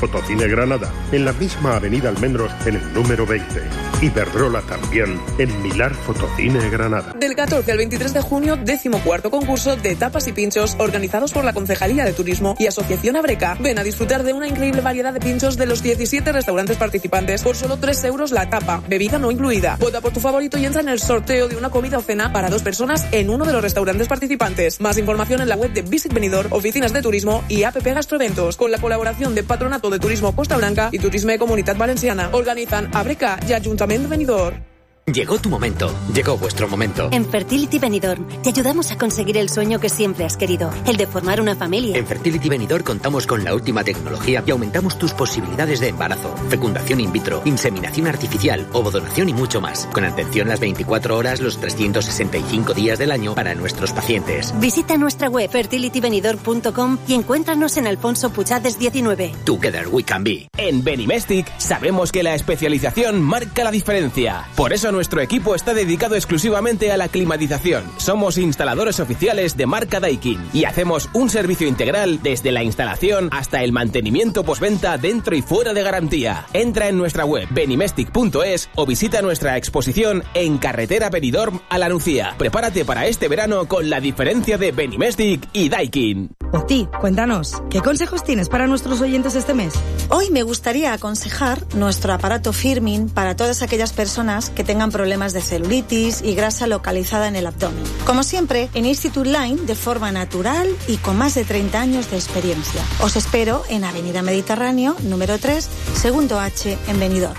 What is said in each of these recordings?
Fotocine Granada, en la misma avenida Almendros, en el número 20. Iberdrola también, en Milar Fotocine Granada. Del 14 al 23 de junio, 14º concurso de tapas y pinchos organizados por la Concejalía de Turismo y Asociación Abreca. Ven a disfrutar de una increíble variedad de pinchos de los 17 restaurantes participantes por solo 3 euros la tapa, bebida no incluida. Vota por tu favorito y entra en el sorteo de una comida o cena para 2 personas en uno de los restaurantes participantes. Más información en la web de Visit Benidorm, oficinas de turismo y APP Gastroeventos, con la colaboración de Patronato de Turismo Costa Blanca y Turisme Comunitat Valenciana. Organizan Abreca y Ayuntamiento de Benidorm. Llegó tu momento, llegó vuestro momento. En Fertility Benidorm te ayudamos a conseguir el sueño que siempre has querido, el de formar una familia. En Fertility Benidorm contamos con la última tecnología y aumentamos tus posibilidades de embarazo, fecundación in vitro, inseminación artificial, ovodonación y mucho más. Con atención las 24 horas, los 365 días del año para nuestros pacientes. Visita nuestra web fertilitybenidorm.com y encuéntranos en Alfonso Puchades 19. Together we can be. En Benimestic sabemos que la especialización marca la diferencia. Por eso nuestro equipo está dedicado exclusivamente a la climatización. Somos instaladores oficiales de marca Daikin y hacemos un servicio integral desde la instalación hasta el mantenimiento postventa dentro y fuera de garantía. Entra en nuestra web benimestic.es o visita nuestra exposición en Carretera Benidorm a La Nucía. Prepárate para este verano con la diferencia de Benimestic y Daikin. Oti, cuéntanos, ¿qué consejos tienes para nuestros oyentes este mes? Hoy me gustaría aconsejar nuestro aparato Firmin para todas aquellas personas que tengan problemas de celulitis y grasa localizada en el abdomen. Como siempre, en Institute Line, de forma natural y con más de 30 años de experiencia. Os espero en Avenida Mediterráneo, número 3, segundo H, en Benidorm.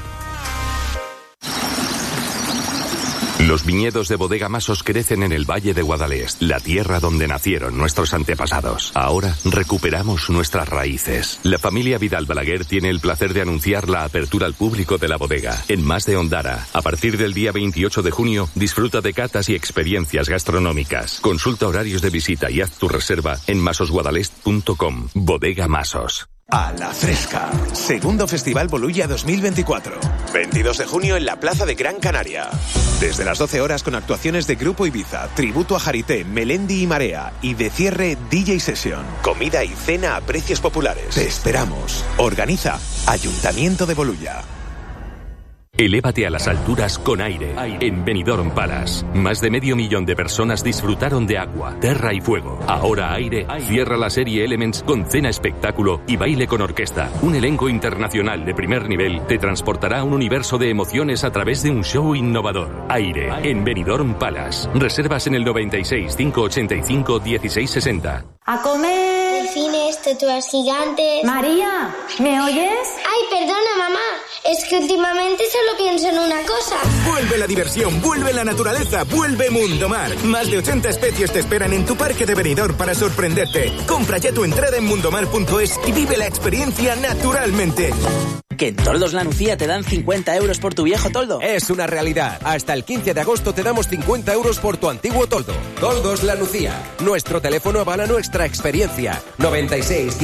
Los viñedos de Bodega Masos crecen en el Valle de Guadalest, la tierra donde nacieron nuestros antepasados. Ahora recuperamos nuestras raíces. La familia Vidal Balaguer tiene el placer de anunciar la apertura al público de la bodega, en Mas de Ondara. A partir del día 28 de junio, disfruta de catas y experiencias gastronómicas. Consulta horarios de visita y haz tu reserva en masosguadalest.com. Bodega Masos. A la Fresca, segundo Festival Bolulla 2024. 22 de junio en la Plaza de Gran Canaria. Desde las 12 horas con actuaciones de Grupo Ibiza, tributo a Jarité, Melendi y Marea y de cierre DJ Session. Comida y cena a precios populares. Te esperamos. Organiza Ayuntamiento de Bolulla. Elévate a las alturas con aire. En Benidorm Palace, más de 500.000 de personas disfrutaron de agua, tierra y fuego. Ahora Aire cierra la serie Elements con cena espectáculo y baile con orquesta. Un elenco internacional de primer nivel te transportará a un universo de emociones a través de un show innovador. Aire, en Benidorm Palace. Reservas en el 96 585 1660. ¡A comer! Delfines, tortugas gigantes... María, ¿me oyes? Ay, perdona, mamá. Es que últimamente solo pienso en una cosa. Vuelve la diversión, vuelve la naturaleza, vuelve Mundo Mar. Más de 80 especies te esperan en tu parque de Benidorm para sorprenderte. Compra ya tu entrada en mundomar.es y vive la experiencia naturalmente. ¿Que en Toldos La Nucía te dan 50 euros por tu viejo toldo? Es una realidad. Hasta el 15 de agosto te damos 50 euros por tu antiguo toldo. Toldos La Nucía. Nuestro teléfono avala nuestra experiencia. 96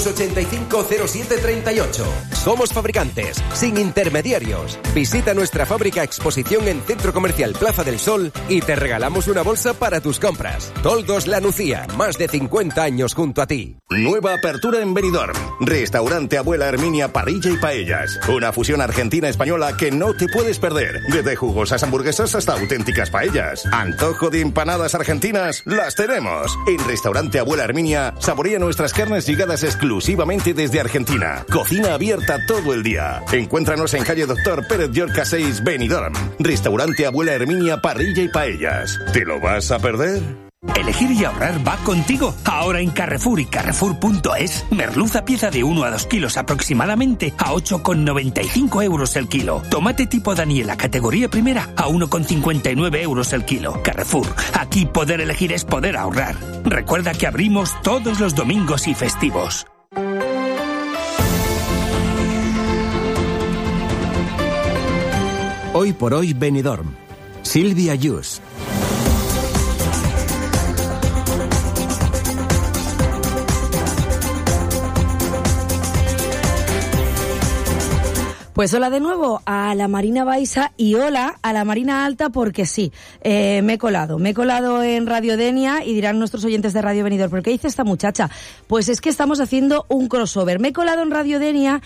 585 0738. Somos fabricantes, sin intermediarios. Visita nuestra fábrica exposición en Centro Comercial Plaza del Sol y te regalamos una bolsa para tus compras. Toldos La Nucía. Más de 50 años junto a ti. Nueva apertura en Benidorm. Restaurante Abuela Herminia Parrilla y Paellas. Una fusión argentina-española que no te puedes perder. Desde jugosas hamburguesas hasta auténticas paellas. Antojo de empanadas argentinas, las tenemos. En Restaurante Abuela Herminia, saborea nuestras carnes llegadas exclusivamente desde Argentina. Cocina abierta todo el día. Encuéntranos en calle Doctor Pérez Llorca 6, Benidorm. Restaurante Abuela Herminia Parrilla y Paellas. ¿Te lo vas a perder? Elegir y ahorrar va contigo. Ahora en Carrefour y Carrefour.es, merluza pieza de 1 a 2 kilos aproximadamente a 8,95 euros el kilo. Tomate tipo Daniela categoría primera a 1,59 euros el kilo. Carrefour, aquí poder elegir es poder ahorrar. Recuerda que abrimos todos los domingos y festivos. Hoy por hoy Benidorm. Silvia Yus. Pues hola de nuevo a la Marina Baixa y hola a la Marina Alta porque sí, me he colado en Radio Denia y dirán nuestros oyentes de Radio Benidorm, ¿pero qué dice esta muchacha? Pues es que estamos haciendo un crossover, me he colado en Radio Denia